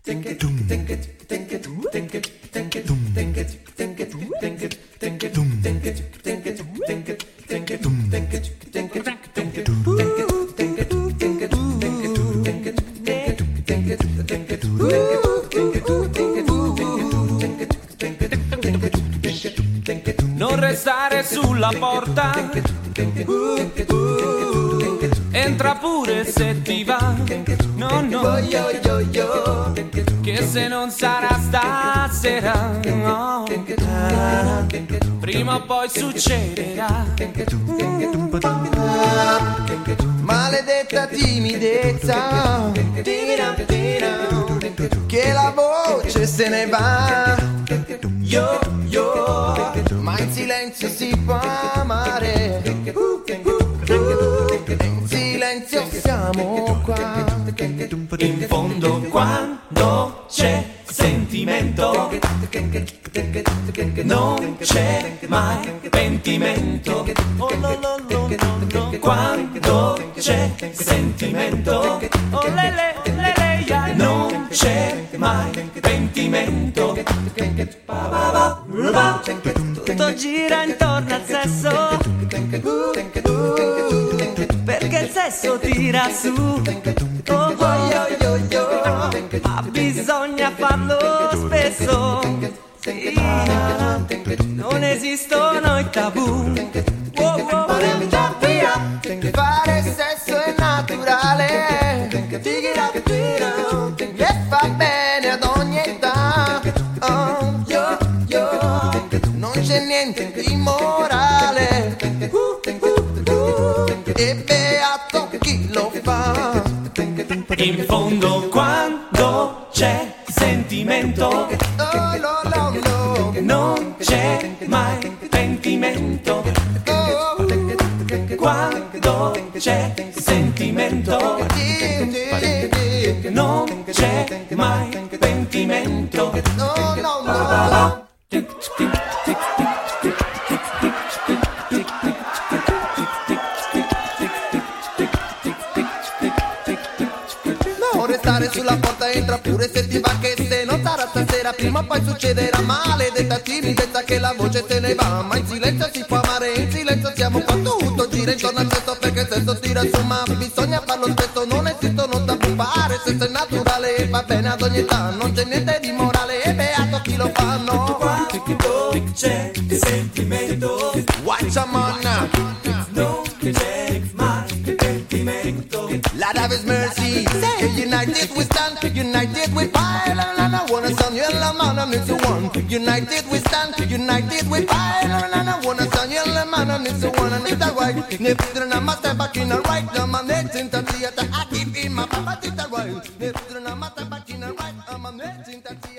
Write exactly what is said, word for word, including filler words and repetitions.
Non restare sulla porta, entra pure se ti va. No, no, che se non sarà stasera, no, prima o poi succederà. Maledetta timidezza, che la voce se ne va. Yo, yo, ma in silenzio si può amare. In silenzio siamo qua. In fondo quando c'è sentimento non c'è mai pentimento. Oh, lo, lo, lo, lo. Quando c'è sentimento, oh, le, le, le, le, yeah. Non c'è mai pentimento. Tutto gira intorno al sesso, perché il sesso tira su. Oh, oh, ma bisogna farlo spesso. Sì, non esistono i tabù. Oh, oh, fare sesso è naturale e fa bene ad ogni età. Oh, yo, yo, non c'è niente di immorale, e beato chi lo fa. In fondo quando c'è sentimento, oh, no, no, no. non c'è mai pentimento. Oh, quando c'è sentimento, non c'è mai pentimento. no, no, no. Non restare sulla porta, entra pure se ti va, che se non sarà stasera prima o poi succederà. Maledetta timidezza, che la voce se ne va. Ma in silenzio si può amare, in silenzio siamo qua. Tutto gira intorno al sesso, perché il sesso tira su. Ma bisogna farlo spesso, non esistono tabù. Fare sesso è naturale e va bene ad ogni età. Non c'è niente di morale e beato chi lo fa. No, Quando c'è sentimento, watch a man, non c'è mai pentimento. Lord have his mercy. Say, united we stand, united we fight. And I wanna sound you, la man, and it's one. United we stand, united we fight. And I wanna sound you, la man, and it's one. And it's alright. Nipster and my step back in the right. I'm a net in the theater. I keep in my papa, it's alright. Nipster and my step back in the right. I'm a net in the theater.